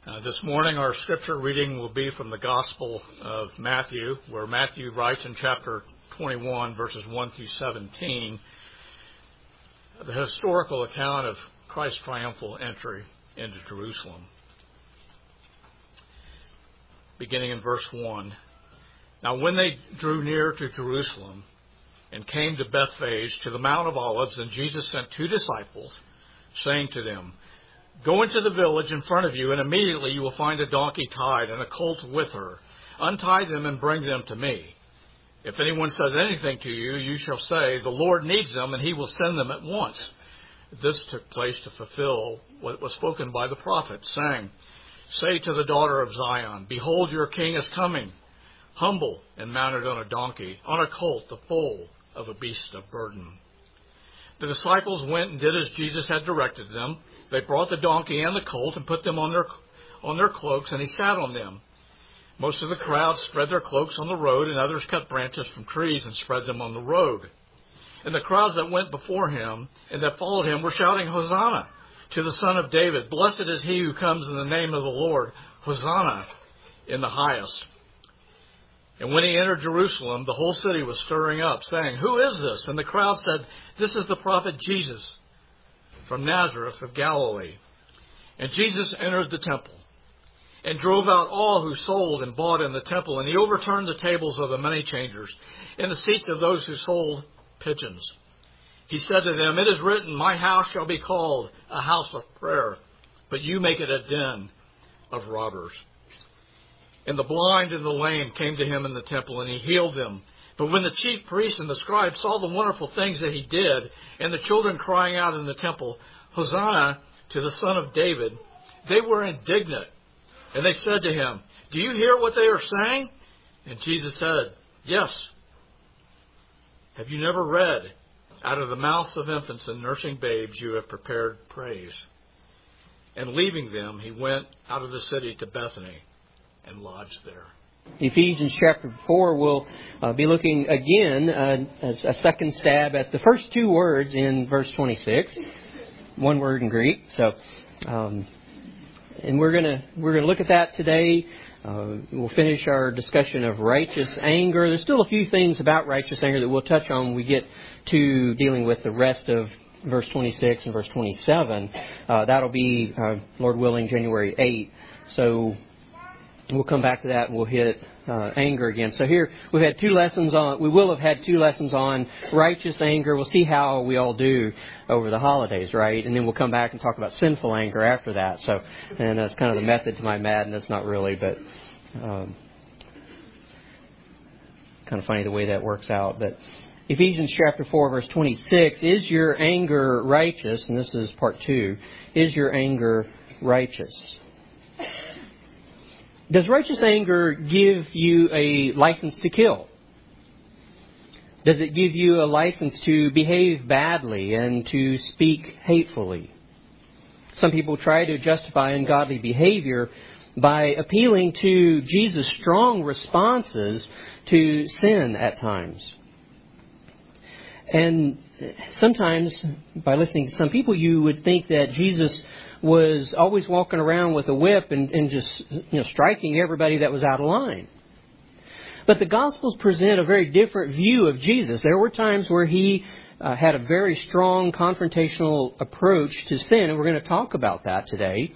This morning our scripture reading will be from the Gospel of Matthew, where Matthew writes in chapter 21, verses 1 through 17, the historical account of Christ's triumphal entry into Jerusalem. Beginning in verse 1. Now when they drew near to Jerusalem and came to Bethphage, to the Mount of Olives, and Jesus sent 2 disciples, saying to them, Go into the village in front of you, and immediately you will find a donkey tied and a colt with her. Untie them and bring them to me. If anyone says anything to you, you shall say, The Lord needs them, and he will send them at once. This took place to fulfill what was spoken by the prophet, saying, Say to the daughter of Zion, Behold, your king is coming, humble and mounted on a donkey, on a colt, the foal of a beast of burden. The disciples went and did as Jesus had directed them. They brought the donkey and the colt and put them on their cloaks, and he sat on them. Most of the crowd spread their cloaks on the road, and others cut branches from trees and spread them on the road. And the crowds that went before him and that followed him were shouting, Hosanna to the Son of David. Blessed is he who comes in the name of the Lord. Hosanna in the highest. And when he entered Jerusalem, the whole city was stirring up, saying, Who is this? And the crowd said, This is the prophet Jesus from Nazareth of Galilee. And Jesus entered the temple and drove out all who sold and bought in the temple. And he overturned the tables of the money changers and the seats of those who sold pigeons. He said to them, It is written, My house shall be called a house of prayer, but you make it a den of robbers. And the blind and the lame came to him in the temple, and he healed them. But when the chief priests and the scribes saw the wonderful things that he did, and the children crying out in the temple, Hosanna to the Son of David, they were indignant. And they said to him, Do you hear what they are saying? And Jesus said, Yes. Have you never read, Out of the mouths of infants and nursing babes you have prepared praise? And leaving them, he went out of the city to Bethany and lodged there. Ephesians chapter 4, we'll be looking again as a second stab at the first 2 words in verse 26. One word in Greek. So, and we're gonna look at that today. We'll finish our discussion of righteous anger. There's still a few things about righteous anger that we'll touch on when we get to dealing with the rest of verse 26 and verse 27. That'll be, Lord willing, January 8th. So we'll come back to that and we'll hit anger again. So here we will have had 2 lessons on righteous anger. We'll see how we all do over the holidays, right? And then we'll come back and talk about sinful anger after that. So, and that's kind of the method to my madness, not really, but kind of funny the way that works out. But Ephesians chapter 4, verse 26, is your anger righteous? And this is part 2. Is your anger righteous? Does righteous anger give you a license to kill? Does it give you a license to behave badly and to speak hatefully? Some people try to justify ungodly behavior by appealing to Jesus' strong responses to sin at times. And sometimes, by listening to some people, you would think that Jesus was always walking around with a whip and just striking everybody that was out of line. But the Gospels present a very different view of Jesus. There were times where he had a very strong confrontational approach to sin, and we're going to talk about that today.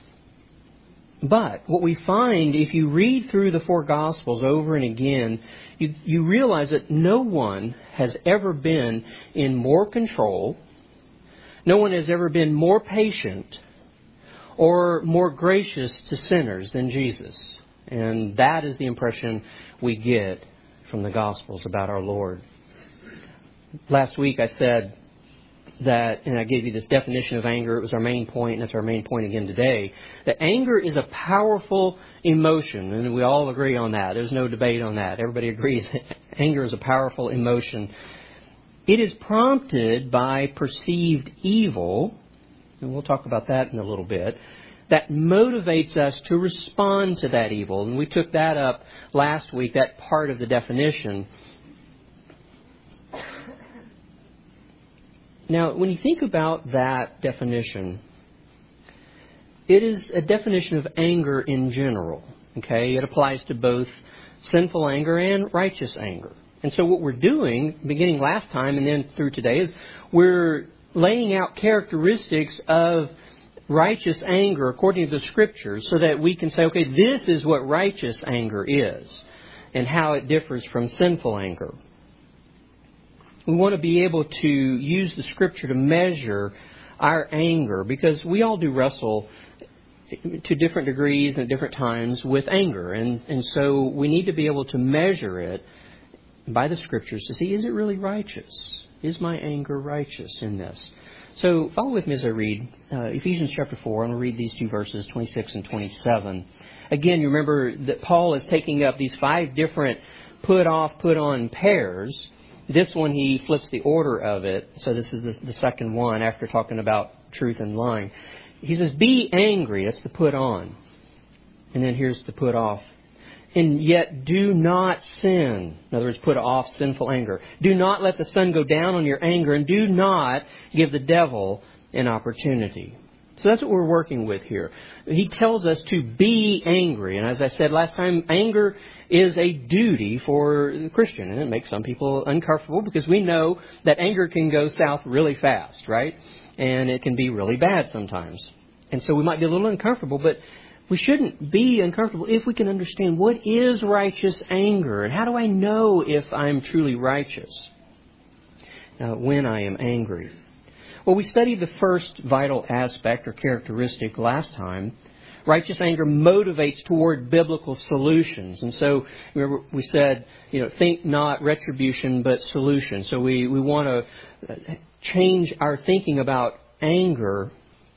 But what we find, if you read through the 4 Gospels over and again, you realize that no one has ever been in more control, no one has ever been more patient or more gracious to sinners than Jesus. And that is the impression we get from the Gospels about our Lord. Last week I said that, and I gave you this definition of anger. It was our main point, and that's our main point again today, that anger is a powerful emotion, and we all agree on that. There's no debate on that. Everybody agrees anger is a powerful emotion. It is prompted by perceived evil, and we'll talk about that in a little bit, that motivates us to respond to that evil. And we took that up last week, that part of the definition. Now, when you think about that definition, it is a definition of anger in general. Okay, it applies to both sinful anger and righteous anger. And so what we're doing, beginning last time and then through today, is we're laying out characteristics of righteous anger according to the Scriptures so that we can say, okay, this is what righteous anger is and how it differs from sinful anger. We want to be able to use the Scripture to measure our anger because we all do wrestle to different degrees and at different times with anger. And so we need to be able to measure it by the Scriptures to see, is it really righteous? Is my anger righteous in this? So follow with me as I read Ephesians chapter 4. I'm going to read these two verses, 26 and 27. Again, you remember that Paul is taking up these 5 different put off, put on pairs. This one, he flips the order of it. So this is the second one after talking about truth and lying. He says, be angry. That's the put on. And then here's the put off. And yet do not sin. In other words, put off sinful anger. Do not let the sun go down on your anger, and do not give the devil an opportunity. So that's what we're working with here. He tells us to be angry. And as I said last time, anger is a duty for the Christian. And it makes some people uncomfortable because we know that anger can go south really fast, right? And it can be really bad sometimes. And so we might be a little uncomfortable, but we shouldn't be uncomfortable if we can understand what is righteous anger and how do I know if I'm truly righteous when I am angry. Well, we studied the first vital aspect or characteristic last time. Righteous anger motivates toward biblical solutions. And so, remember, we said, think not retribution, but solution. So we want to change our thinking about anger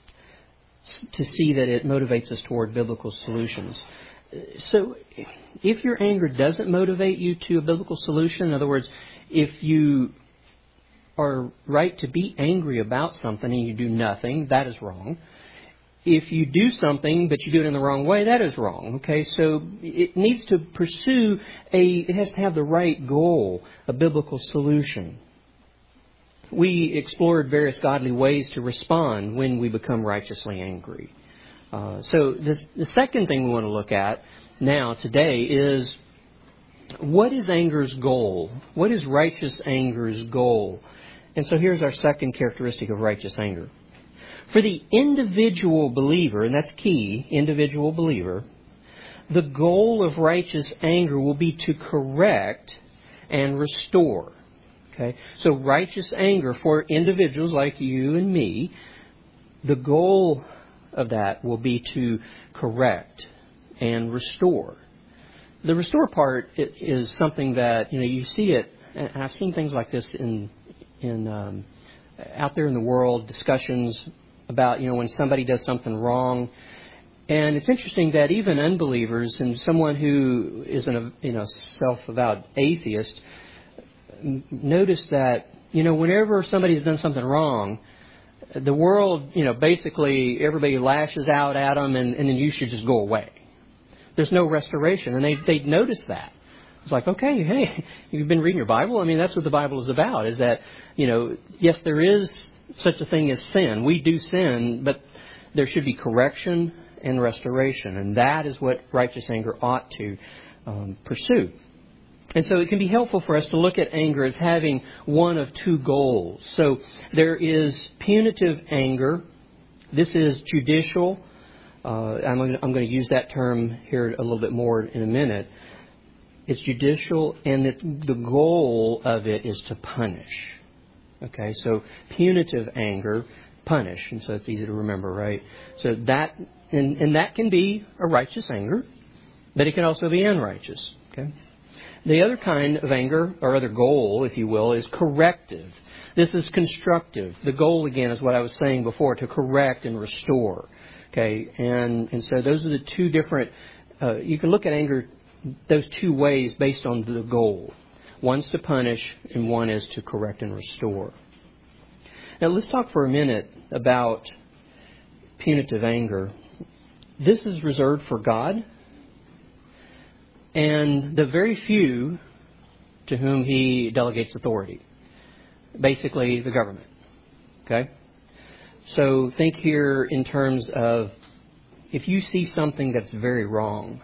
to see that it motivates us toward biblical solutions. So if your anger doesn't motivate you to a biblical solution, in other words, if you are right to be angry about something and you do nothing, that is wrong. If you do something but you do it in the wrong way, that is wrong. Okay, so it needs to pursue it has to have the right goal, a biblical solution. We explored various godly ways to respond when we become righteously angry. So the second thing we want to look at now today is, what is anger's goal? What is righteous anger's goal? And so here's our second characteristic of righteous anger. For the individual believer, and that's key, individual believer, the goal of righteous anger will be to correct and restore. Okay, so righteous anger for individuals like you and me, the goal of that will be to correct and restore. The restore part is something that you see it, and I've seen things like this in out there in the world, discussions about when somebody does something wrong. And it's interesting that even unbelievers and someone who is a self-avowed atheist notice that, whenever somebody's done something wrong, the world, basically everybody lashes out at them and then you should just go away. There's no restoration. And they notice that. It's like, okay, hey, you've been reading your Bible. I mean, that's what the Bible is about, is that, yes, there is such a thing as sin. We do sin, but there should be correction and restoration. And that is what righteous anger ought to pursue. And so it can be helpful for us to look at anger as having one of two goals. So there is punitive anger. This is judicial. I'm going to use that term here a little bit more in a minute. It's judicial, and the goal of it is to punish. Okay, so punitive anger, punish. And so it's easy to remember, right? So that, and that can be a righteous anger, but it can also be unrighteous. Okay. The other kind of anger, or other goal, if you will, is corrective. This is constructive. The goal, again, is what I was saying before, to correct and restore. Okay, and so those are the two different, you can look at anger those two ways based on the goal. One's to punish, and one is to correct and restore. Now, let's talk for a minute about punitive anger. This is reserved for God and the very few to whom He delegates authority. Basically, the government. Okay? So think here in terms of if you see something that's very wrong,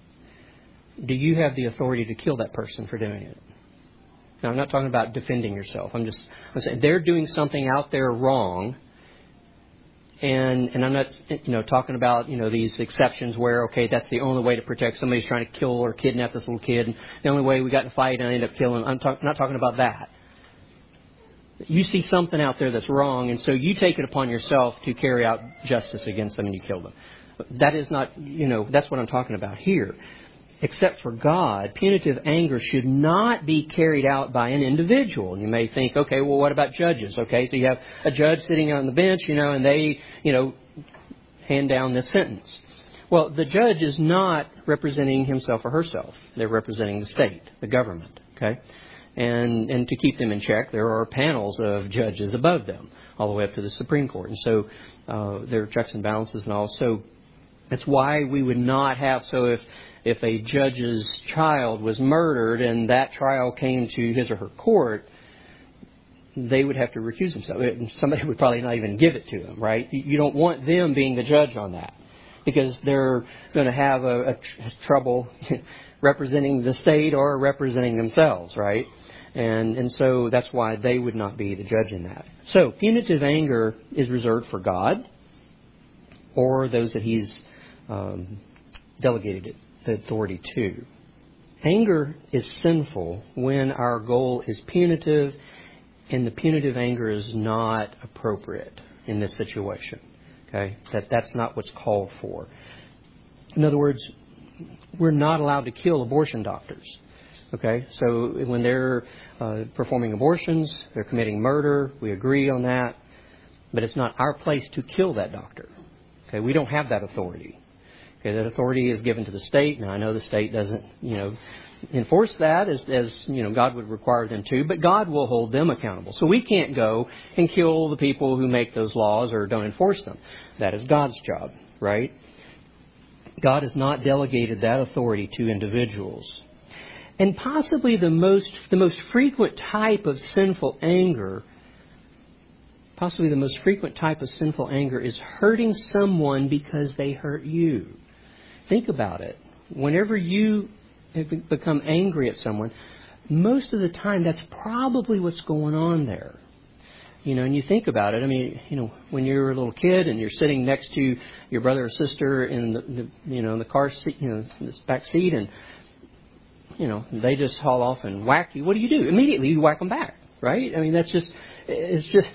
do you have the authority to kill that person for doing it? Now, I'm not talking about defending yourself. I'm saying they're doing something out there wrong. And I'm not, talking about, these exceptions where, okay, that's the only way to protect somebody who's trying to kill or kidnap this little kid. And the only way we got in a fight and I end up killing. I'm not talking about that. You see something out there that's wrong, and so you take it upon yourself to carry out justice against them and you kill them. That is not, that's what I'm talking about here. Except for God, punitive anger should not be carried out by an individual. And you may think, okay, well, what about judges? Okay, so you have a judge sitting on the bench, and they, hand down this sentence. Well, the judge is not representing himself or herself. They're representing the state, the government, okay? And to keep them in check, there are panels of judges above them, all the way up to the Supreme Court. And so there are checks and balances and all. So that's why we would not have, so if a judge's child was murdered and that trial came to his or her court, they would have to recuse themselves. Somebody would probably not even give it to them, right? You don't want them being the judge on that because they're going to have a trouble representing the state or representing themselves, right? And so that's why they would not be the judge in that. So punitive anger is reserved for God or those that He's delegated the authority to. Anger is sinful when our goal is punitive and the punitive anger is not appropriate in this situation. Okay? That's not what's called for. In other words, we're not allowed to kill abortion doctors. Okay? So when they're performing abortions, they're committing murder, we agree on that, but it's not our place to kill that doctor. Okay? We don't have that authority. Okay, that authority is given to the state. Now, I know the state doesn't, enforce that as God would require them to, but God will hold them accountable. So we can't go and kill the people who make those laws or don't enforce them. That is God's job, right? God has not delegated that authority to individuals. And possibly the most frequent type of sinful anger is hurting someone because they hurt you. Think about it. Whenever you become angry at someone, most of the time that's probably what's going on there. And you think about it. I mean, when you're a little kid and you're sitting next to your brother or sister in the car seat, this back seat, and they just haul off and whack you. What do? Immediately you whack them back, right? I mean, it's just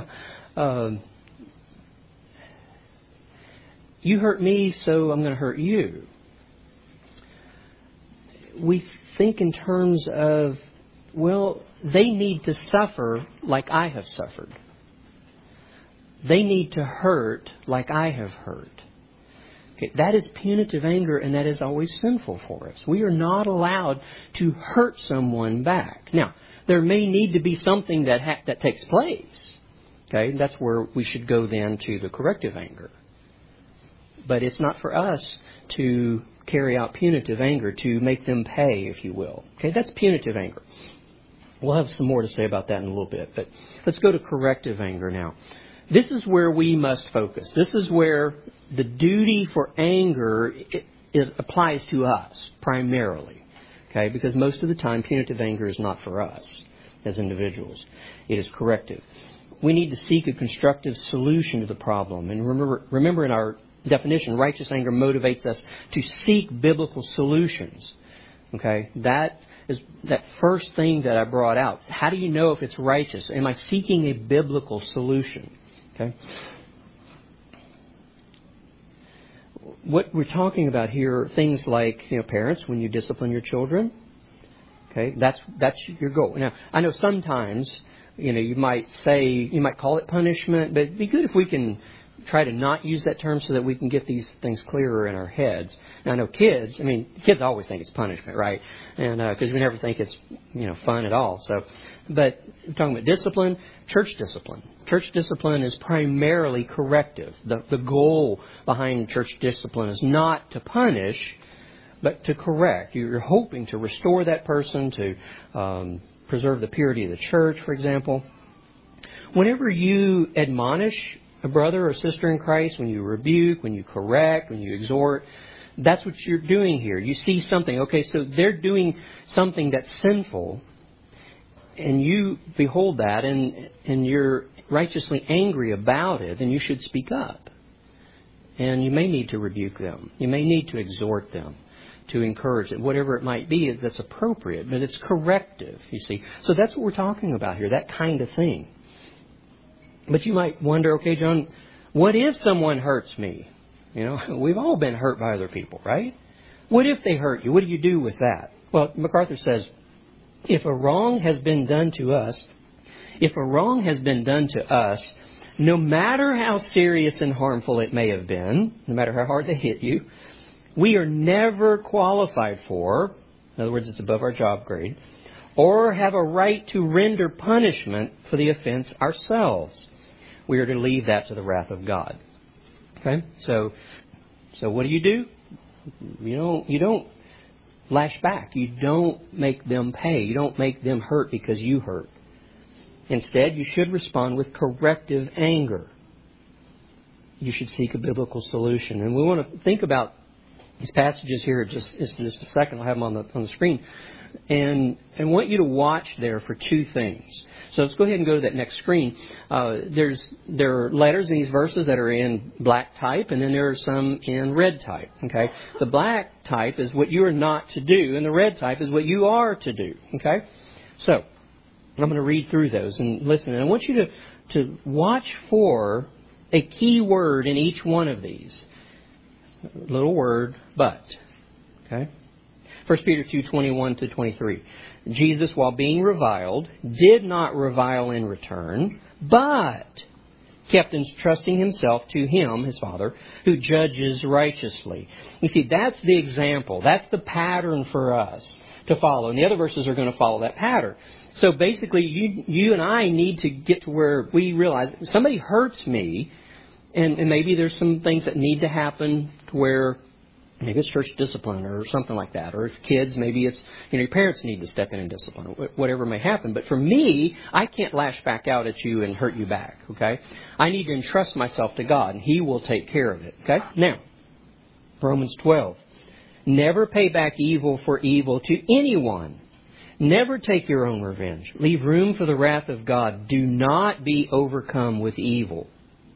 you hurt me, so I'm going to hurt you. We think in terms of, well, they need to suffer like I have suffered. They need to hurt like I have hurt. Okay, that is punitive anger, and that is always sinful for us. We are not allowed to hurt someone back. Now, there may need to be something that takes place. Okay, that's where we should go then to the corrective anger. But it's not for us to carry out punitive anger, to make them pay, if you will. Okay, that's punitive anger. We'll have some more to say about that in a little bit. But let's go to corrective anger now. This is where we must focus. This is where the duty for anger it applies to us primarily. Okay, because most of the time punitive anger is not for us as individuals. It is corrective. We need to seek a constructive solution to the problem. And remember in our definition, righteous anger motivates us to seek biblical solutions. Okay, that is that first thing that I brought out. How do you know if it's righteous? Am I seeking a biblical solution? Okay. What we're talking about here are things like, parents, when you discipline your children. Okay, that's your goal. Now, I know sometimes, you might call it punishment, but it'd be good if we can try to not use that term so that we can get these things clearer in our heads. Now, I know kids always think it's punishment, right? And because we never think it's, fun at all. So, but we're talking about discipline, church discipline. Church discipline is primarily corrective. The goal behind church discipline is not to punish, but to correct. You're hoping to restore that person, to preserve the purity of the church, for example. Whenever you admonish a brother or sister in Christ, when you rebuke, when you correct, when you exhort, that's what you're doing here. You see something. Okay, so they're doing something that's sinful, and you behold that, and you're righteously angry about it, and you should speak up. And you may need to rebuke them. You may need to exhort them, to encourage it, whatever it might be that's appropriate. But it's corrective, you see. So that's what we're talking about here, that kind of thing. But you might wonder, okay, John, what if someone hurts me? You know, we've all been hurt by other people, right? What if they hurt you? What do you do with that? Well, MacArthur says, if a wrong has been done to us, no matter how serious and harmful it may have been, no matter how hard they hit you, we are never qualified for, in other words, it's above our job grade, or have a right to render punishment for the offense ourselves. We are to leave that to the wrath of God. Okay? So what do? You don't lash back. You don't make them pay. You don't make them hurt because you hurt. Instead, you should respond with corrective anger. You should seek a biblical solution. And we want to think about these passages here just a second. I'll have them on the screen. And I want you to watch there for two things. So let's go ahead and go to that next screen. There are letters in these verses that are in black type, and then there are some in red type. Okay, the black type is what you are not to do, and the red type is what you are to do. Okay, so I'm going to read through those and listen. And I want you to watch for a key word in each one of these. Little word, but. Okay. 1 Peter 2:21-23. Jesus, while being reviled, did not revile in return, but kept entrusting himself to Him, His Father, who judges righteously. You see, that's the example. That's the pattern for us to follow. And the other verses are going to follow that pattern. So basically, you and I need to get to where we realize somebody hurts me, and maybe there's some things that need to happen to where maybe it's church discipline or something like that. Or if kids, maybe it's, your parents need to step in and discipline, whatever may happen. But for me, I can't lash back out at you and hurt you back, okay? I need to entrust myself to God, and He will take care of it, okay? Now, Romans 12. Never pay back evil for evil to anyone. Never take your own revenge. Leave room for the wrath of God. Do not be overcome with evil,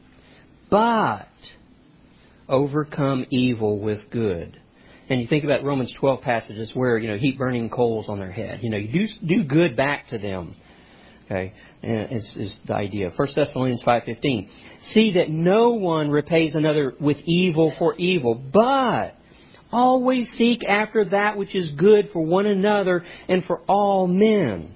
but overcome evil with good. And you think about Romans 12 passages where, heap burning coals on their head. You do good back to them. Okay, and is the idea. 1 Thessalonians 5:15. See that no one repays another with evil for evil, but always seek after that which is good for one another and for all men.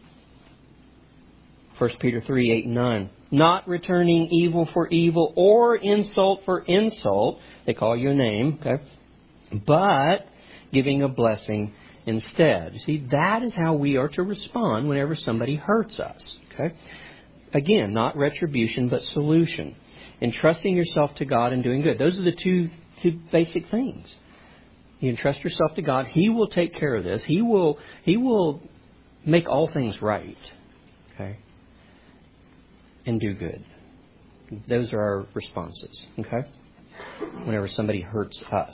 1 Peter 3:8-9. Not returning evil for evil or insult for insult. They call you a name, okay? But giving a blessing instead. You see, that is how we are to respond whenever somebody hurts us, okay? Again, not retribution, but solution. Entrusting yourself to God and doing good. Those are the two basic things. You entrust yourself to God. He will take care of this. He will make all things right, okay? And do good. Those are our responses, okay? Whenever somebody hurts us.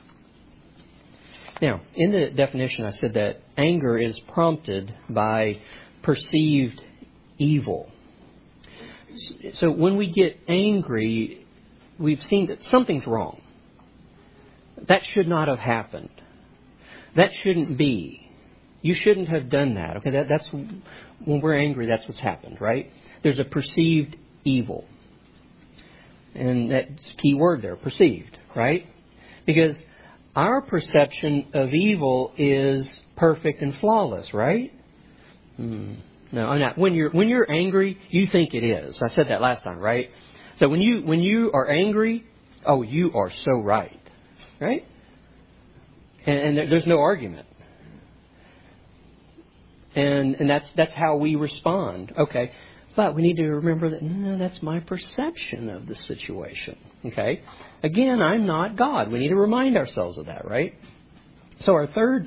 Now, in the definition, I said that anger is prompted by perceived evil. So when we get angry, we've seen that something's wrong. That should not have happened. That shouldn't be. You shouldn't have done that. Okay, that's when we're angry, that's what's happened, right? There's a perceived evil. And that's a key word there, perceived, right? Because our perception of evil is perfect and flawless, right? No, not. When you're angry, you think it is. I said that last time, right? So when you are angry, oh, you are so right, right? And there's no argument. And that's how we respond. Okay. But we need to remember that, no, that's my perception of the situation. Okay? Again, I'm not God. We need to remind ourselves of that, right? So our third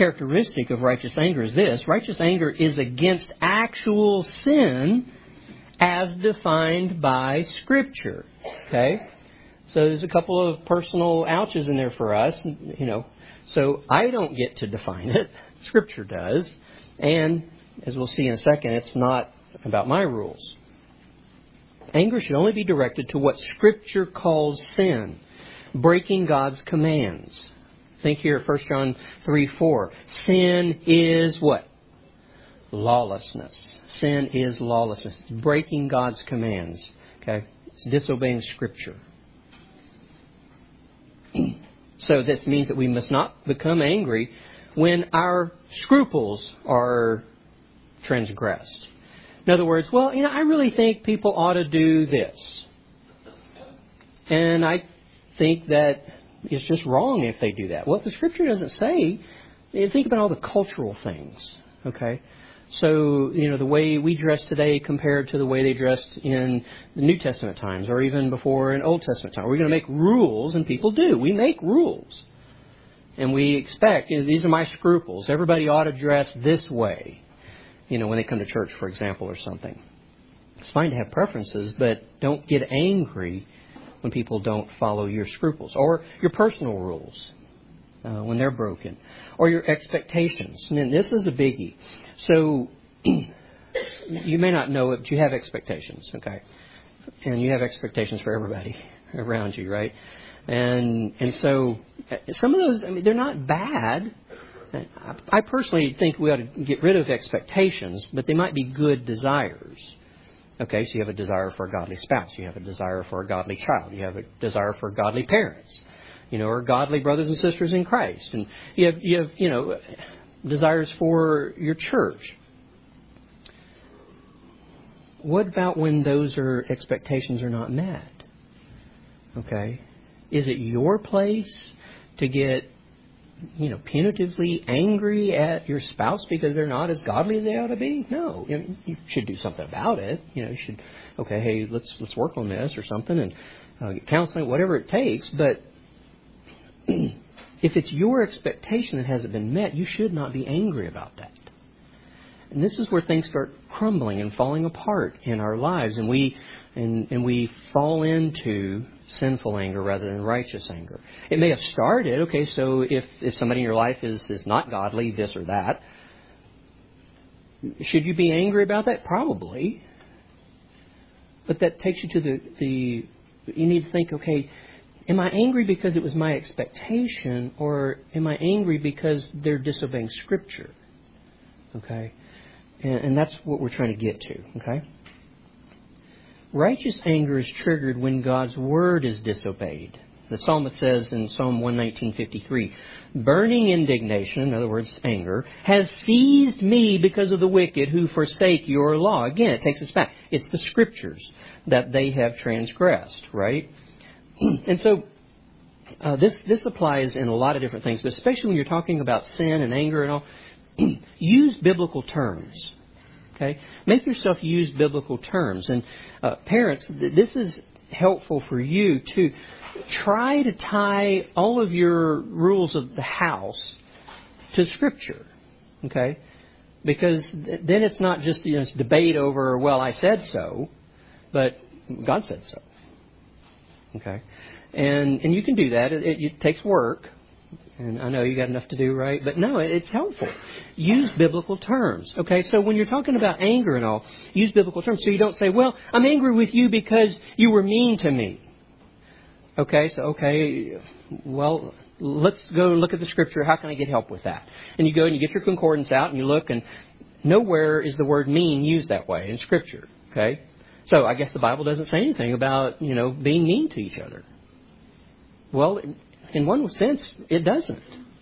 characteristic of righteous anger is this. Righteous anger is against actual sin as defined by Scripture. Okay? So there's a couple of personal ouches in there for us, So I don't get to define it. Scripture does. And, as we'll see in a second, it's not about my rules. Anger should only be directed to what Scripture calls sin, breaking God's commands. Think here at 1 John 3:4. Sin is what? Lawlessness. Sin is lawlessness. It's breaking God's commands. Okay? It's disobeying Scripture. So this means that we must not become angry when our scruples are transgressed. In other words, I really think people ought to do this. And I think that it's just wrong if they do that. Well, if the Scripture doesn't say, think about all the cultural things. Okay? So, the way we dress today compared to the way they dressed in the New Testament times or even before in Old Testament times. We're going to make rules, and people do. We make rules. And we expect, these are my scruples. Everybody ought to dress this way, when they come to church, for example, or something. It's fine to have preferences, but don't get angry when people don't follow your scruples or your personal rules when they're broken or your expectations. And this is a biggie. So you may not know it, but you have expectations, okay? And you have expectations for everybody around you, right? And so some of those, they're not bad. I personally think we ought to get rid of expectations, but they might be good desires. Okay, so you have a desire for a godly spouse. You have a desire for a godly child. You have a desire for godly parents, or godly brothers and sisters in Christ. And you have desires for your church. What about when those expectations are not met? Okay, is it your place to get punitively angry at your spouse because they're not as godly as they ought to be? No. You should do something about it. You should, hey, let's work on this or something and get counseling, whatever it takes. But if it's your expectation that hasn't been met, you should not be angry about that. And this is where things start crumbling and falling apart in our lives, and we fall into sinful anger rather than righteous anger. It may have started, so if somebody in your life is not godly, this or that, should you be angry about that? Probably. But that takes you to you need to think, am I angry because it was my expectation, or am I angry because they're disobeying Scripture? Okay? And that's what we're trying to get to, okay? Righteous anger is triggered when God's Word is disobeyed. The psalmist says in Psalm 119:53, burning indignation, in other words, anger, has seized me because of the wicked who forsake your law. Again, it takes us back. It's the Scriptures that they have transgressed, right? And so this applies in a lot of different things, but especially when you're talking about sin and anger and all, use biblical terms. Okay? Make yourself use biblical terms. And parents, this is helpful for you to try to tie all of your rules of the house to Scripture. Okay? Because then it's not just it's debate over, well, I said so, but God said so. Okay? And you can do that. It takes work. And I know you got enough to do, right? But no, it's helpful. Use biblical terms. Okay, so when you're talking about anger and all, use biblical terms. So you don't say, well, I'm angry with you because you were mean to me. Okay, well, let's go look at the Scripture. How can I get help with that? And you go and you get your concordance out and you look, and nowhere is the word mean used that way in Scripture. Okay, so I guess the Bible doesn't say anything about, being mean to each other. Well, in one sense, it doesn't.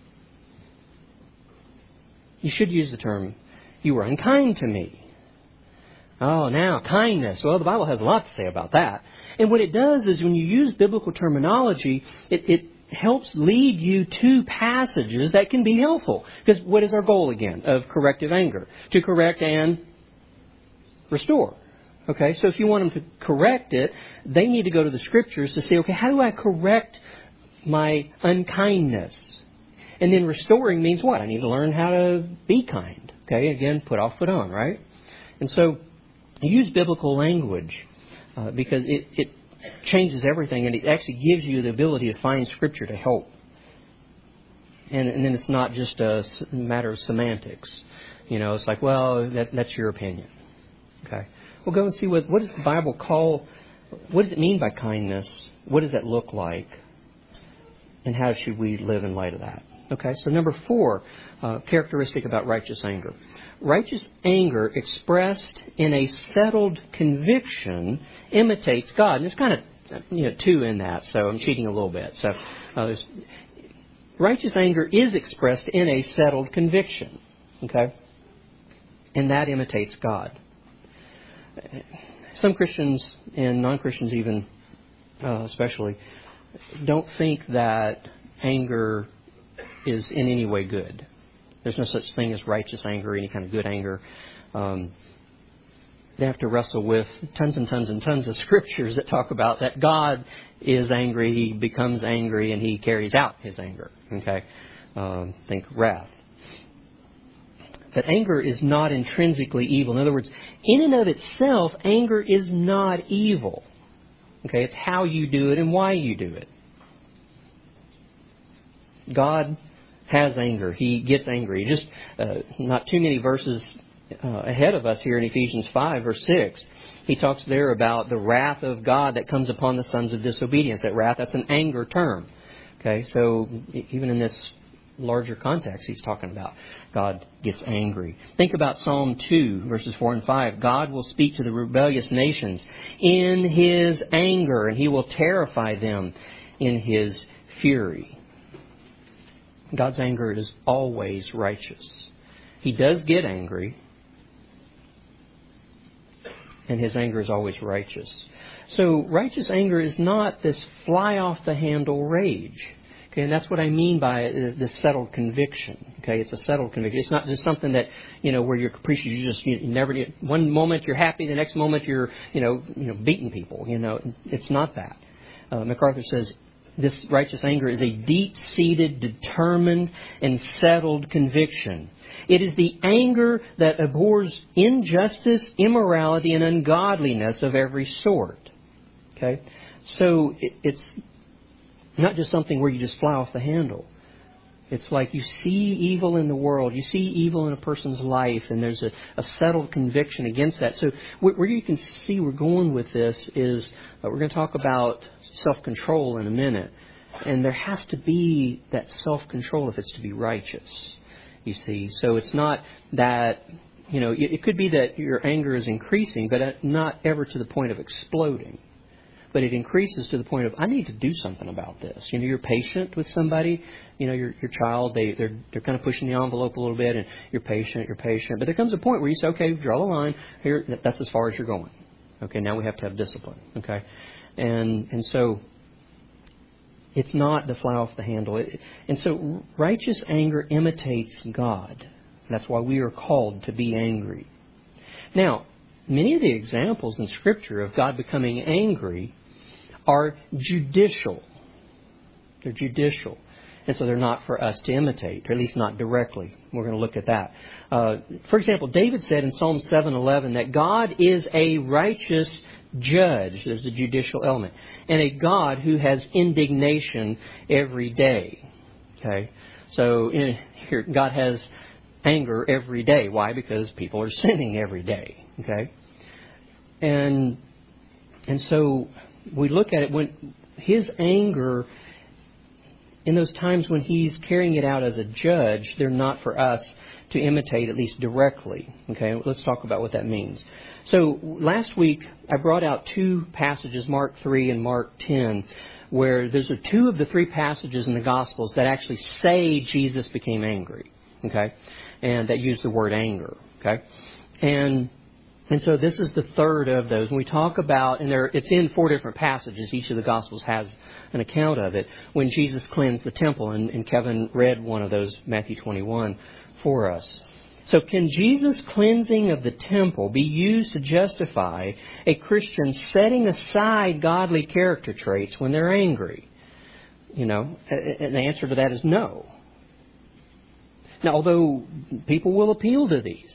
You should use the term, you were unkind to me. Oh, now, kindness. Well, the Bible has a lot to say about that. And what it does is when you use biblical terminology, it helps lead you to passages that can be helpful. Because what is our goal again of corrective anger? To correct and restore. Okay, so if you want them to correct it, they need to go to the Scriptures to say, how do I correct my unkindness? And then restoring means what? I need to learn how to be kind. Okay, again, put off, put on, right? And so use biblical language because it changes everything, and it actually gives you the ability to find Scripture to help. And then it's not just a matter of semantics. It's like, well, that's your opinion. Okay. We'll go and see what does the Bible call, what does it mean by kindness? What does that look like? And how should we live in light of that? Okay, so number 4, characteristic about righteous anger. Righteous anger expressed in a settled conviction imitates God. And there's kind of 2 in that, so I'm cheating a little bit. So righteous anger is expressed in a settled conviction. Okay? And that imitates God. Some Christians, and non-Christians even especially, don't think that anger is in any way good. There's no such thing as righteous anger or any kind of good anger. They have to wrestle with tons and tons and tons of scriptures that talk about that God is angry, He becomes angry, and He carries out His anger. Okay, think wrath. But anger is not intrinsically evil. In other words, in and of itself, anger is not evil. Okay, it's how you do it and why you do it. God has anger. He gets angry. Just not too many verses ahead of us here in Ephesians 5, verse 6. He talks there about the wrath of God that comes upon the sons of disobedience. That wrath, that's an anger term. Okay, so even in this larger context, he's talking about God gets angry. Think about Psalm 2, verses 4 and 5. God will speak to the rebellious nations in His anger, and He will terrify them in His fury. God's anger is always righteous. He does get angry, and His anger is always righteous. So righteous anger is not this fly-off-the-handle rage. Okay, and that's what I mean by this settled conviction. Okay, it's a settled conviction. It's not just something that, where you're capricious. You never, one moment you're happy, the next moment you're, beating people. It's not that. MacArthur says, this righteous anger is a deep-seated, determined, and settled conviction. It is the anger that abhors injustice, immorality, and ungodliness of every sort. Okay? So it's not just something where you just fly off the handle. It's like you see evil in the world. You see evil in a person's life, and there's a settled conviction against that. So where you can see we're going with this is we're going to talk about self-control in a minute. And there has to be that self-control if it's to be righteous, you see. So it's not that, it could be that your anger is increasing, but not ever to the point of exploding. But it increases to the point of, I need to do something about this. You're patient with somebody, your child, they're kind of pushing the envelope a little bit, and you're patient. But there comes a point where you say, okay, draw the line. Here, that's as far as you're going. Okay, now we have to have discipline. Okay. And so it's not the fly off the handle. And so righteous anger imitates God. That's why we are called to be angry. Now, many of the examples in Scripture of God becoming angry are judicial. They're judicial. And so they're not for us to imitate, or at least not directly. We're going to look at that. For example, David said in Psalm 7:11 that God is a righteous judge. There's a judicial element. And a God who has indignation every day. Okay? So here, God has anger every day. Why? Because people are sinning every day. Okay? And so we look at it when His anger, in those times when He's carrying it out as a judge, they're not for us to imitate, at least directly. Okay, let's talk about what that means. So last week I brought out 2 passages, Mark 3 and Mark 10, where there's 2 of the 3 passages in the Gospels that actually say Jesus became angry. Okay, and that use the word anger. Okay, and so this is the third of those. When we talk about, and it's in 4 different passages. Each of the Gospels has an account of it. When Jesus cleansed the temple, and Kevin read one of those, Matthew 21, for us. So can Jesus' cleansing of the temple be used to justify a Christian setting aside godly character traits when they're angry? And the answer to that is no. Now, although people will appeal to these,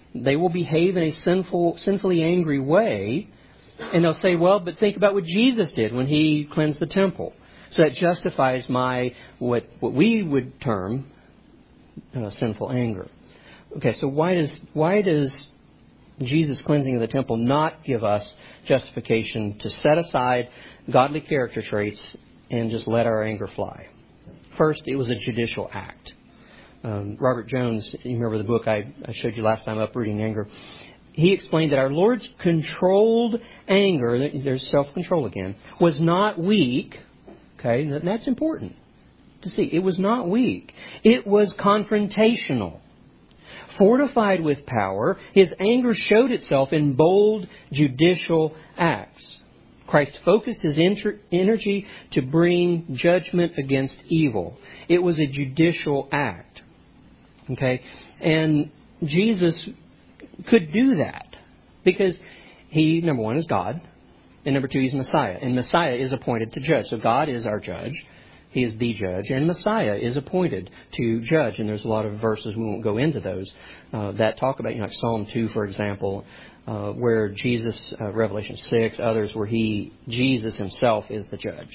They will behave in a sinfully angry way. And they'll say, well, but think about what Jesus did when He cleansed the temple. So that justifies what we would term sinful anger. Okay, so why does Jesus' cleansing of the temple not give us justification to set aside godly character traits and just let our anger fly? First, it was a judicial act. Robert Jones, you remember the book I showed you last time, Uprooting Anger? He explained that our Lord's controlled anger, there's self-control again, was not weak. Okay, that's important to see. It was not weak. It was confrontational. Fortified with power, His anger showed itself in bold judicial acts. Christ focused His energy to bring judgment against evil. It was a judicial act. Okay? And Jesus could do that because He, number one, is God. And number two, He's Messiah. And Messiah is appointed to judge. So God is our judge. He is the judge. And Messiah is appointed to judge. And there's a lot of verses, we won't go into those, that talk about, like Psalm 2, for example, where Jesus, Revelation 6, others where Jesus Himself is the judge.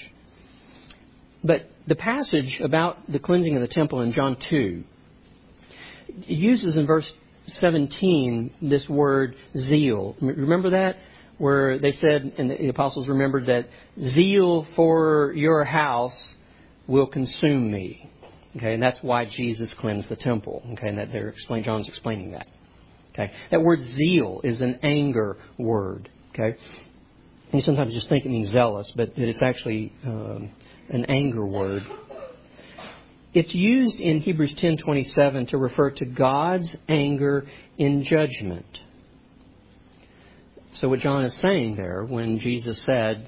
But the passage about the cleansing of the temple in John 2, it uses in verse 17 this word zeal. Remember that? Where they said, and the apostles remembered that zeal for your house will consume me. Okay, and that's why Jesus cleansed the temple. Okay, and that John's explaining that. Okay, that word zeal is an anger word. Okay, and you sometimes just think it means zealous, but it's actually an anger word. It's used in Hebrews 10:27 to refer to God's anger in judgment. So what John is saying there, when Jesus said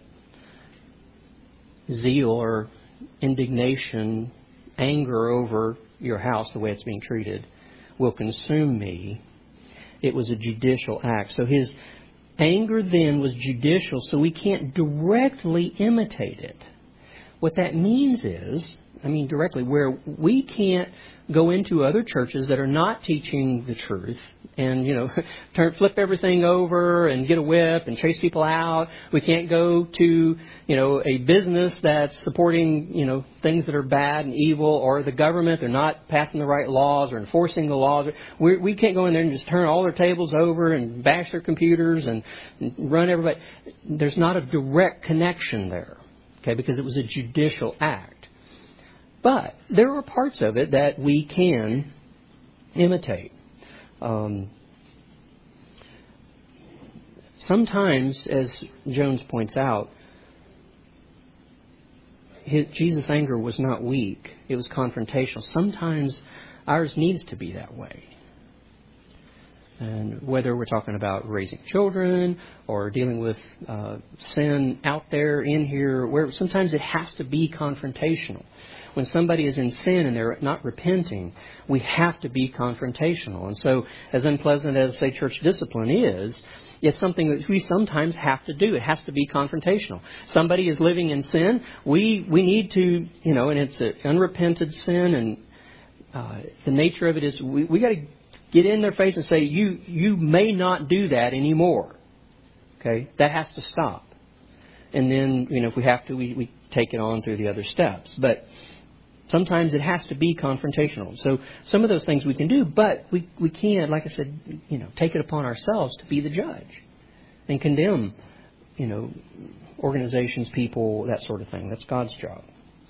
zeal or indignation, anger over your house, the way it's being treated, will consume me, it was a judicial act. So His anger then was judicial, so we can't directly imitate it. What that means is, directly, where we can't go into other churches that are not teaching the truth and, flip everything over and get a whip and chase people out. We can't go to, a business that's supporting, things that are bad and evil, or the government, they're not passing the right laws or enforcing the laws. We can't go in there and just turn all their tables over and bash their computers and run everybody. There's not a direct connection there, okay, because it was a judicial act. But there are parts of it that we can imitate. Sometimes, as Jones points out, Jesus' anger was not weak. It was confrontational. Sometimes ours needs to be that way. And whether we're talking about raising children or dealing with sin out there, in here, where sometimes it has to be confrontational. When somebody is in sin and they're not repenting, we have to be confrontational. And so, as unpleasant as, say, church discipline is, it's something that we sometimes have to do. It has to be confrontational. Somebody is living in sin. We need to, and it's an unrepented sin, and the nature of it is we got to get in their face and say, you may not do that anymore. Okay? That has to stop. And then, if we have to, we take it on through the other steps. But sometimes it has to be confrontational. So some of those things we can do, but we can't, like I said, take it upon ourselves to be the judge and condemn, organizations, people, that sort of thing. That's God's job.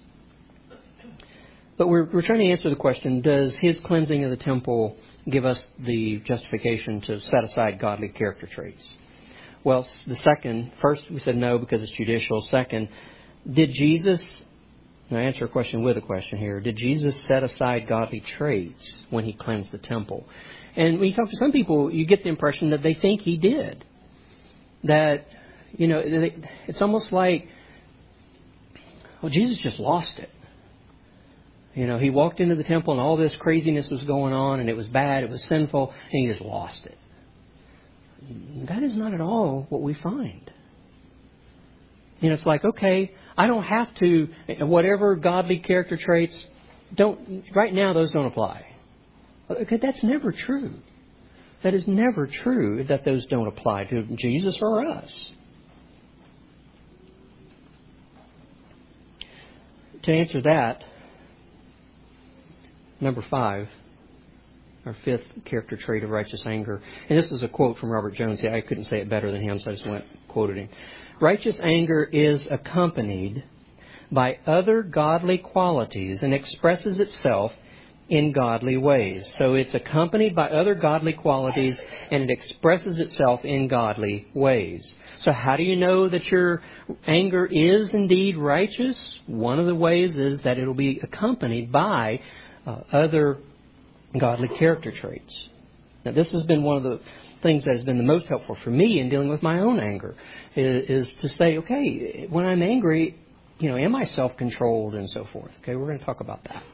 But we're trying to answer the question, does His cleansing of the temple give us the justification to set aside godly character traits? Well, first we said no because it's judicial. Second, did Jesus... Now, answer a question with a question here. Did Jesus set aside godly traits when He cleansed the temple? And when you talk to some people, you get the impression that they think He did. That, it's almost like, Jesus just lost it. He walked into the temple and all this craziness was going on and it was bad, it was sinful, and He just lost it. That is not at all what we find. It's like, okay, I don't have to, whatever godly character traits, right now those don't apply. Okay, that's never true. That is never true that those don't apply to Jesus or us. To answer that, number 5, our 5th character trait of righteous anger. And this is a quote from Robert Jones. I couldn't say it better than him, so I just quoted him. Righteous anger is accompanied by other godly qualities and expresses itself in godly ways. So it's accompanied by other godly qualities and it expresses itself in godly ways. So how do you know that your anger is indeed righteous? One of the ways is that it'll be accompanied by other godly character traits. Now, this has been one of the things that has been the most helpful for me in dealing with my own anger, is to say, okay, when I'm angry, am I self-controlled and so forth? Okay, we're going to talk about that.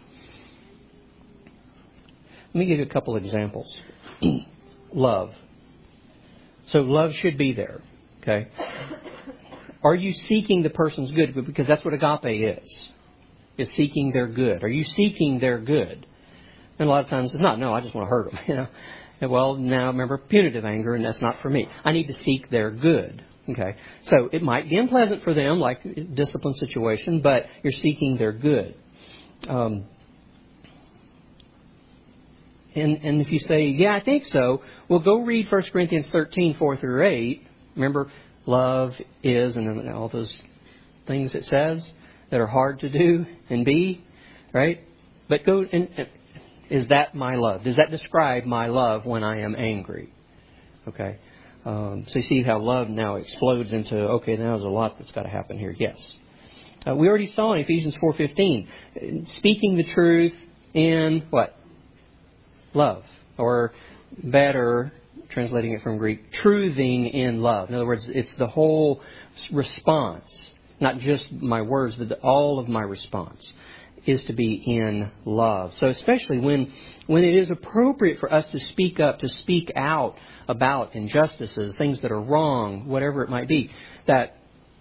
Let me give you a couple examples. Love. So love should be there. Okay. Are you seeking the person's good? Because that's what agape is seeking their good. Are you seeking their good? And a lot of times it's not. No, I just want to hurt them. Well, now remember, punitive anger, and that's not for me. I need to seek their good. Okay. So it might be unpleasant for them, like a discipline situation, but you're seeking their good. And if you say, yeah, I think so, well, go read 1 Corinthians 13, 4 through 8. Remember, love is, and all those things it says that are hard to do and be, right? But go, and is that my love? Does that describe my love when I am angry? Okay. So you see how love now explodes into, okay, now there's a lot that's got to happen here. Yes. We already saw in Ephesians 4:15, speaking the truth in what? Love. Or better, translating it from Greek, truthing in love. In other words, it's the whole response, not just my words, but all of my response is to be in love. So especially when it is appropriate for us to speak up, to speak out about injustices, things that are wrong, whatever it might be, that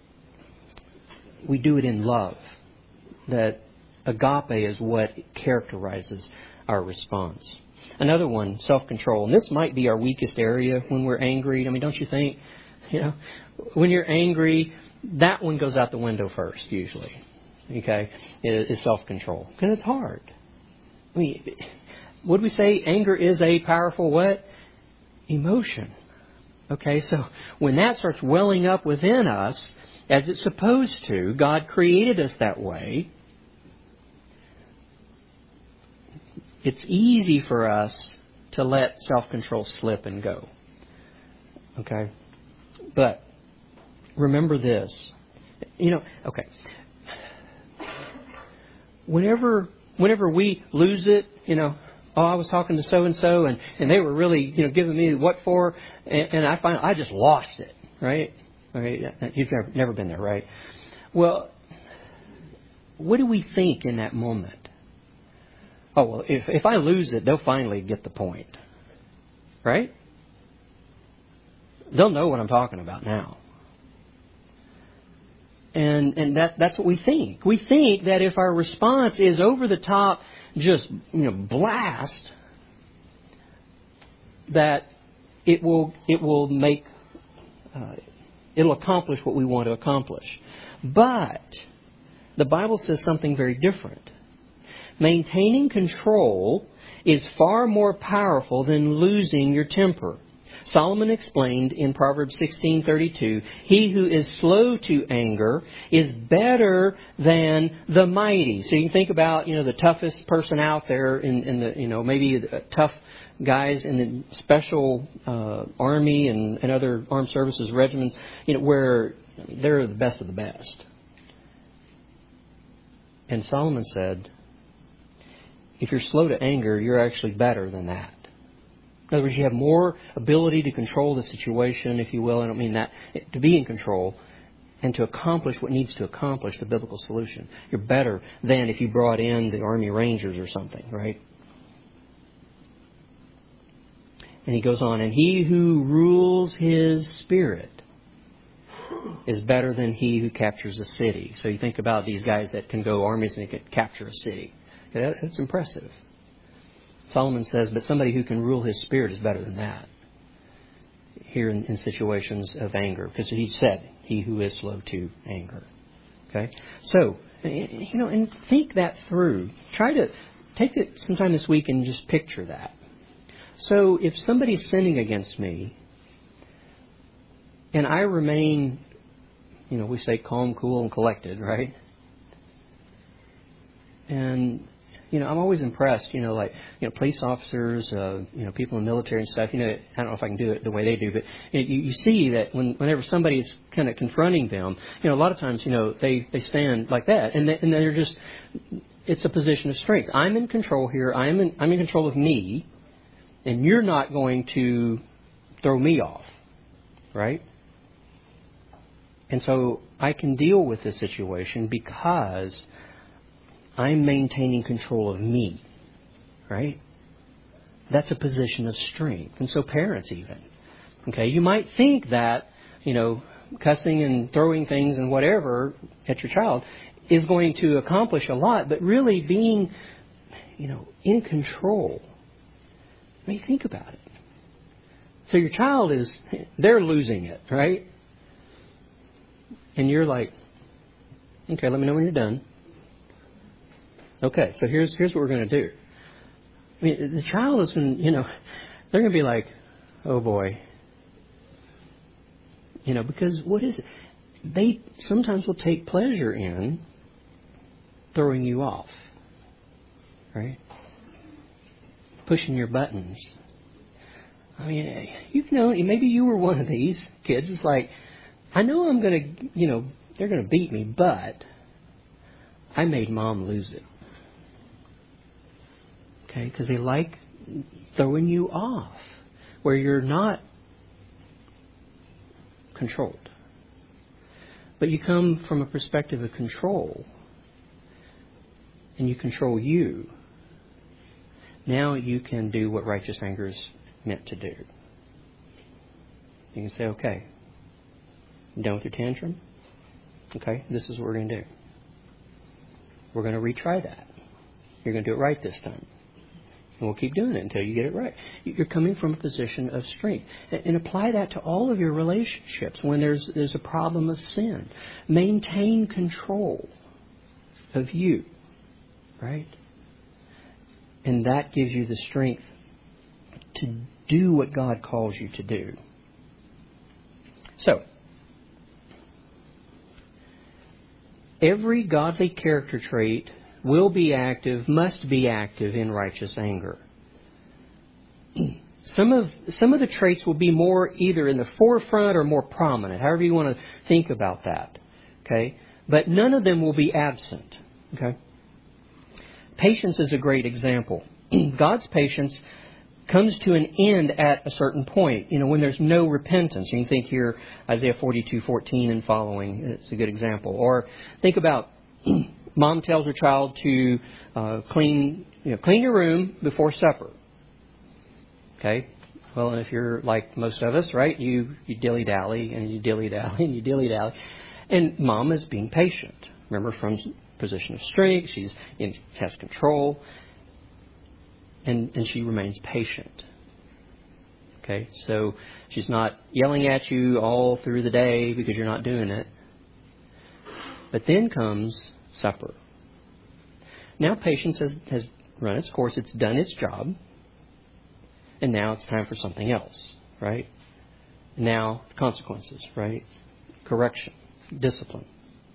we do it in love. That agape is what characterizes our response. Another one, self-control. And this might be our weakest area when we're angry. I mean, don't you think? When you're angry, that one goes out the window first, usually. Okay? Is self-control. Because it's hard. I mean, would we say anger is a powerful what? Emotion. Okay? So when that starts welling up within us, as it's supposed to, God created us that way, it's easy for us to let self-control slip and go. Okay? But remember this. Okay. Whenever we lose it, I was talking to so-and-so and they were really, giving me what for, and I find I just lost it, right? You've never been there, right? Well, what do we think in that moment? Oh, well, if I lose it, they'll finally get the point. Right? They'll know what I'm talking about now. And that's what we think. We think that if our response is over the top, just, blast, that it will make, it'll accomplish what we want to accomplish. But the Bible says something very different. Maintaining control is far more powerful than losing your temper. Solomon explained in Proverbs 16:32, "He who is slow to anger is better than the mighty." So you can think about, the toughest person out there in the, maybe the tough guys in the special army and other armed services regiments, where they're the best of the best. And Solomon said, if you're slow to anger, you're actually better than that. In other words, you have more ability to control the situation, if you will. I don't mean that. To be in control and to accomplish what needs to accomplish the biblical solution. You're better than if you brought in the Army Rangers or something, right? And he goes on, and he who rules his spirit is better than he who captures a city. So you think about these guys that can go armies and they can capture a city. That's impressive. Solomon says, but somebody who can rule his spirit is better than that. here in situations of anger, because He said, "He who is slow to anger." Okay, so and think that through. Try to take it sometime this week and just picture that. So if somebody's sinning against me, and I remain, we say calm, cool, and collected, right? And I'm always impressed, police officers, people in the military and stuff, I don't know if I can do it the way they do, but you see that whenever somebody's kind of confronting them, a lot of times, they stand like that, and they're just, it's a position of strength. I'm in control here. I'm in control of me, and you're not going to throw me off, right? And so I can deal with this situation because I'm maintaining control of me, right? That's a position of strength. And so parents even. Okay, you might think that, cussing and throwing things and whatever at your child is going to accomplish a lot, but really being, in control. I mean, think about it. So your child they're losing it, right? And you're like, okay, let me know when you're done. Okay, so here's what we're going to do. I mean, the child is going to, they're going to be like, oh boy. Because what is it? They sometimes will take pleasure in throwing you off, right? Pushing your buttons. I mean, maybe you were one of these kids. It's like, I know I'm going to, they're going to beat me, but I made mom lose it. Okay, because they like throwing you off where you're not controlled. But you come from a perspective of control, and you control you. Now you can do what righteous anger is meant to do. You can say, okay, you done with your tantrum? Okay, this is what we're going to do. We're going to retry that. You're going to do it right this time. And we'll keep doing it until you get it right. You're coming from a position of strength. And apply that to all of your relationships when there's a problem of sin. Maintain control of you. Right? And that gives you the strength to do what God calls you to do. So, every godly character trait will be active, must be active in righteous anger. Some of the traits will be more either in the forefront or more prominent, however you want to think about that. Okay? But none of them will be absent. Okay? Patience is a great example. God's patience comes to an end at a certain point, when there's no repentance. You can think here, Isaiah 42:14 and following. It's a good example. Or think about mom tells her child to clean your room before supper. Okay? Well, and if you're like most of us, right, you dilly-dally and you dilly-dally and you dilly-dally. And mom is being patient. Remember, from position of strength, has control. And she remains patient. Okay? So she's not yelling at you all through the day because you're not doing it. But then comes supper. Now patience has run its course. It's done its job. And now it's time for something else. Right? Now consequences. Right? Correction. Discipline.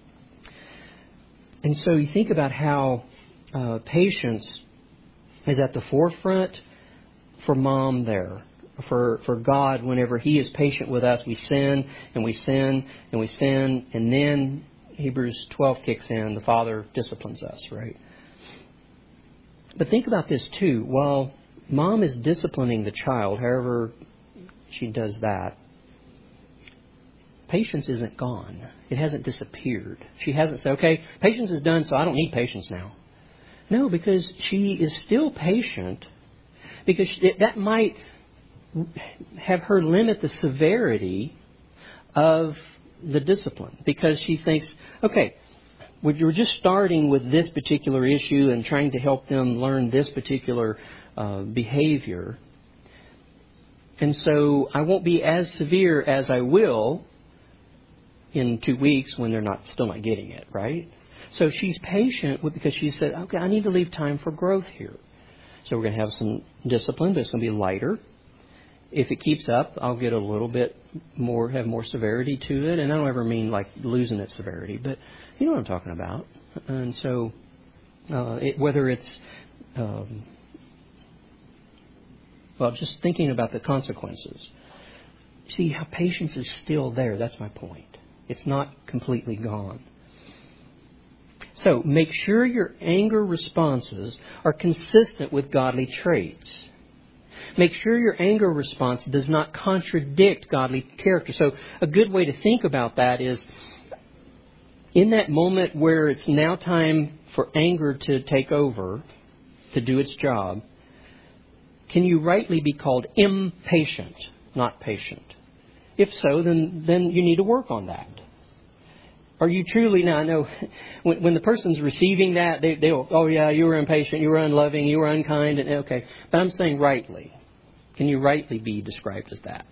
And so you think about how patience is at the forefront for mom there. For God, whenever He is patient with us, we sin and we sin and we sin. And then Hebrews 12 kicks in. The Father disciplines us, right? But think about this too. While mom is disciplining the child, however she does that, patience isn't gone. It hasn't disappeared. She hasn't said, okay, patience is done, so I don't need patience now. No, because she is still patient, because that might have her limit the severity of the discipline, because she thinks, okay, we're just starting with this particular issue and trying to help them learn this particular behavior. And so I won't be as severe as I will in 2 weeks when they're still not getting it, right? So she's patient because she said, okay, I need to leave time for growth here. So we're going to have some discipline, but it's going to be lighter. If it keeps up, I'll get a little bit more, have more severity to it. And I don't ever mean like losing its severity, but you know what I'm talking about. And so whether it's, just thinking about the consequences. See how patience is still there. That's my point. It's not completely gone. So make sure your anger responses are consistent with godly traits. Make sure your anger response does not contradict godly character. So a good way to think about that is, in that moment where it's now time for anger to take over, to do its job, can you rightly be called impatient, not patient? If so, then you need to work on that. Are you truly, now I know when the person's receiving that, they'll, oh yeah, you were impatient, you were unloving, you were unkind, and okay. But I'm saying rightly. Can you rightly be described as that?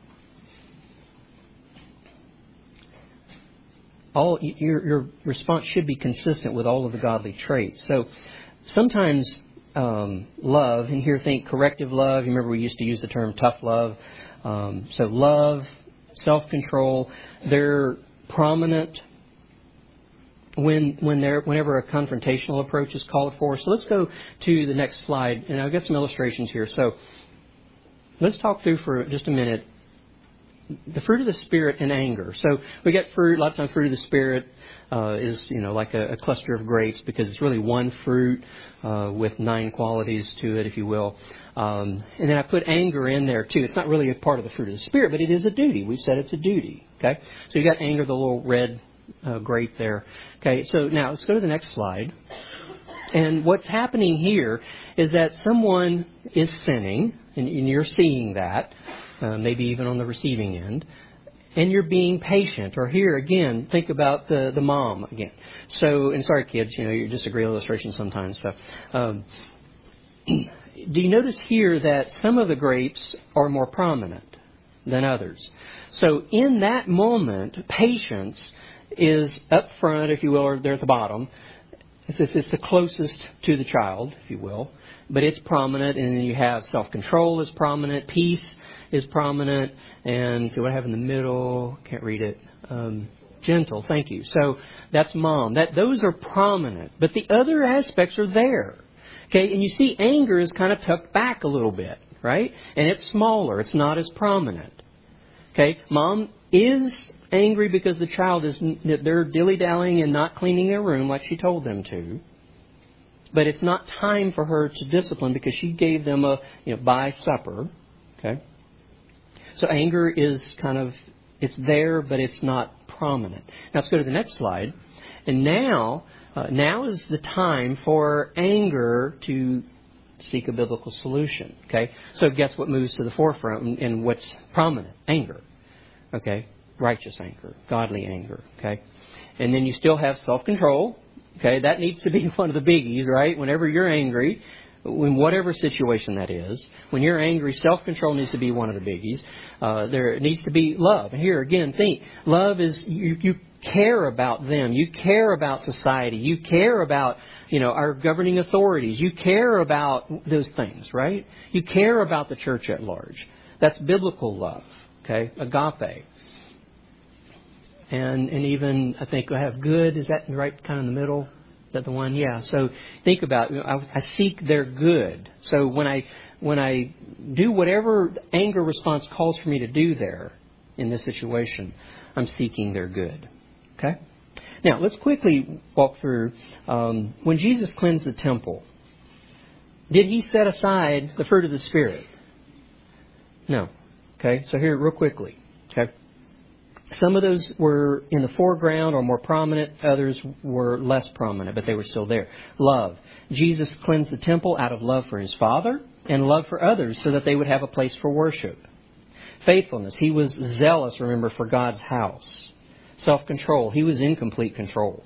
Your response should be consistent with all of the godly traits. So sometimes love, and here think corrective love. You remember we used to use the term tough love. So love, self-control, they're prominent whenever a confrontational approach is called for. So let's go to the next slide, and I've got some illustrations here. So let's talk through for just a minute the fruit of the Spirit and anger. So we got fruit. A lot of times, fruit of the Spirit is like a cluster of grapes because it's really one fruit with 9 qualities to it, if you will. And then I put anger in there too. It's not really a part of the fruit of the Spirit, but it is a duty. We've said it's a duty. Okay, so you got anger, the little red grape there. Okay, so now let's go to the next slide. And what's happening here is that someone is sinning, and you're seeing that, maybe even on the receiving end, and you're being patient. Or here again, think about the mom again. So, and sorry kids, you just a great illustration sometimes. So, do you notice here that some of the grapes are more prominent than others? So in that moment, patience is up front, if you will, or there at the bottom. It's the closest to the child, if you will. But it's prominent, and then you have self-control is prominent, peace is prominent, and see what I have in the middle, can't read it, gentle, thank you. So that's mom. Those are prominent, but the other aspects are there. Okay, and you see anger is kind of tucked back a little bit, right? And it's smaller, it's not as prominent. Okay, mom is angry because the child they're dilly-dallying and not cleaning their room like she told them to. But it's not time for her to discipline because she gave them buy supper. Okay. So anger is it's there, but it's not prominent. Now let's go to the next slide. And now is the time for anger to seek a biblical solution. Okay. So guess what moves to the forefront and what's prominent? Anger. Okay. Righteous anger, godly anger, okay? And then you still have self-control, okay? That needs to be one of the biggies, right? Whenever you're angry, in whatever situation that is, when you're angry, self-control needs to be one of the biggies. There needs to be love. And here, again, think, love is, you care about them. You care about society. You care about, our governing authorities. You care about those things, right? You care about the church at large. That's biblical love, okay? Agape. And even, I think I have good. Is that right kind of in the middle? Is that the one? Yeah. So think about, I seek their good. So when I do whatever anger response calls for me to do there in this situation, I'm seeking their good. Okay? Now, let's quickly walk through. When Jesus cleansed the temple, did He set aside the fruit of the Spirit? No. Okay? So here, real quickly. Okay? Some of those were in the foreground or more prominent. Others were less prominent, but they were still there. Love. Jesus cleansed the temple out of love for His Father and love for others so that they would have a place for worship. Faithfulness. He was zealous, remember, for God's house. Self-control. He was in complete control.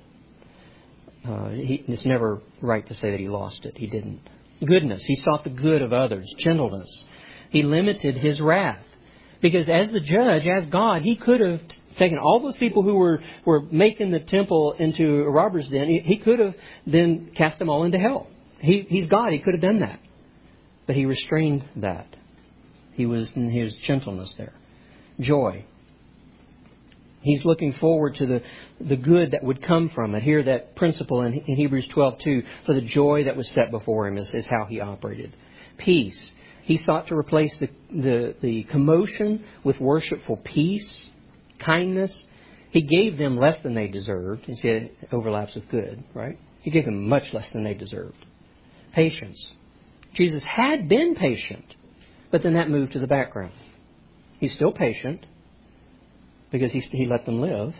It's never right to say that He lost it. He didn't. Goodness. He sought the good of others. Gentleness. He limited His wrath. Because as the judge, as God, He could have taken all those people who were making the temple into a robber's den. He could have then cast them all into hell. He's God. He could have done that. But He restrained that. He was in His gentleness there. Joy. He's looking forward to the good that would come from it. Here, that principle in Hebrews 12:2, for the joy that was set before Him is how He operated. Peace. He sought to replace the commotion with worshipful peace, kindness. He gave them less than they deserved. You see, it overlaps with good, right? He gave them much less than they deserved. Patience. Jesus had been patient, but then that moved to the background. He's still patient because He let them live.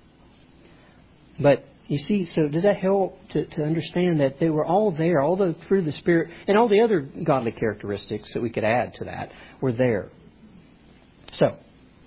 But you see, so does that help to understand that they were all there, all the fruit of the Spirit, and all the other godly characteristics that we could add to that were there. So,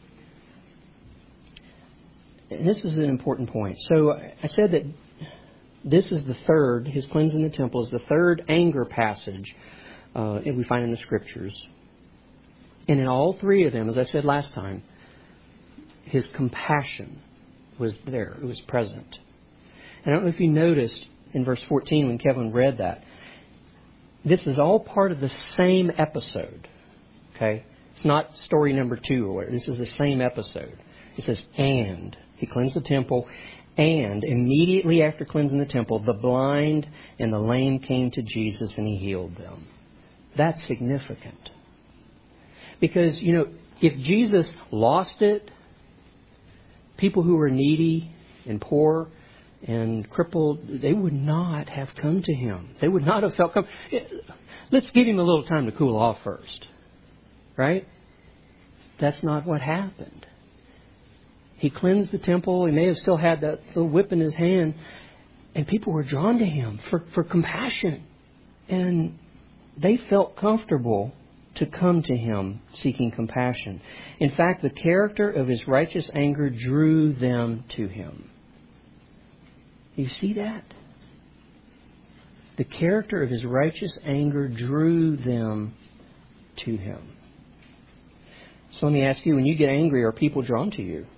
and this is an important point. So I said that this is the third, His cleansing the temple is the third anger passage we find in the Scriptures. And in all three of them, as I said last time, His compassion was there. It was present. I don't know if you noticed in verse 14 when Kevin read that. This is all part of the same episode. Okay? It's not story number 2 or whatever. This is the same episode. It says, and He cleansed the temple, and immediately after cleansing the temple, the blind and the lame came to Jesus and He healed them. That's significant. Because, if Jesus lost it, people who were needy and poor and crippled, they would not have come to Him. They would not have felt let's give Him a little time to cool off first. Right? That's not what happened. He cleansed the temple. He may have still had that little whip in His hand. And people were drawn to Him for compassion. And they felt comfortable to come to Him seeking compassion. In fact, the character of His righteous anger drew them to Him. You see that? The character of His righteous anger drew them to Him. So let me ask you, when you get angry, are people drawn to you?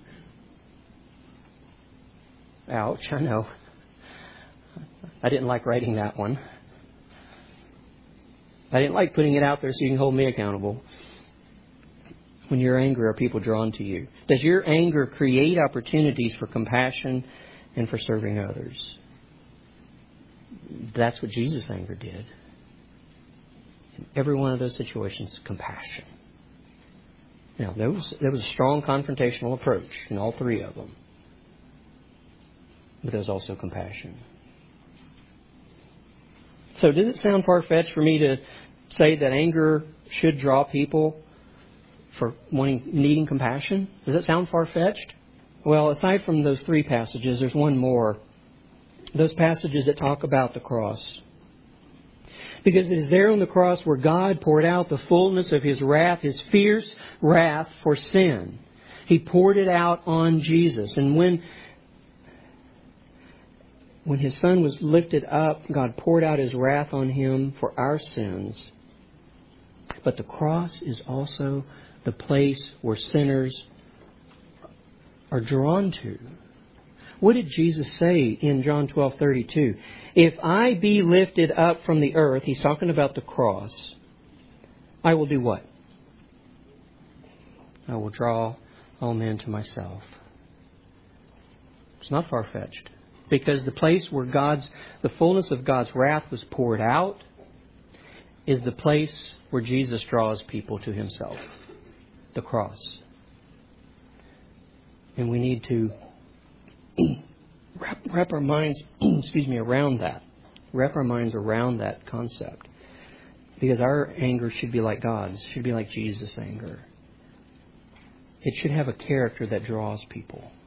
Ouch, I know. I didn't like writing that one. I didn't like putting it out there so you can hold me accountable. When you're angry, are people drawn to you? Does your anger create opportunities for compassion and for serving others? That's what Jesus' anger did. In every one of those situations, compassion. Now, there was a strong confrontational approach in all three of them. But there was also compassion. So does it sound far-fetched for me to say that anger should draw people for needing compassion? Does that sound far-fetched? Well, aside from those three passages, there's one more. Those passages that talk about the cross. Because it is there on the cross where God poured out the fullness of His wrath, His fierce wrath for sin. He poured it out on Jesus. And when His Son was lifted up, God poured out His wrath on Him for our sins. But the cross is also the place where sinners are drawn to. What did Jesus say in John 12:32? If I be lifted up from the earth, He's talking about the cross, I will do what? I will draw all men to myself. It's not far-fetched. Because the place where the fullness of God's wrath was poured out is the place where Jesus draws people to Himself. The cross. And we need to wrap our minds, around that. Wrap our minds around that concept. Because our anger should be like God's. Should be like Jesus' anger. It should have a character that draws people.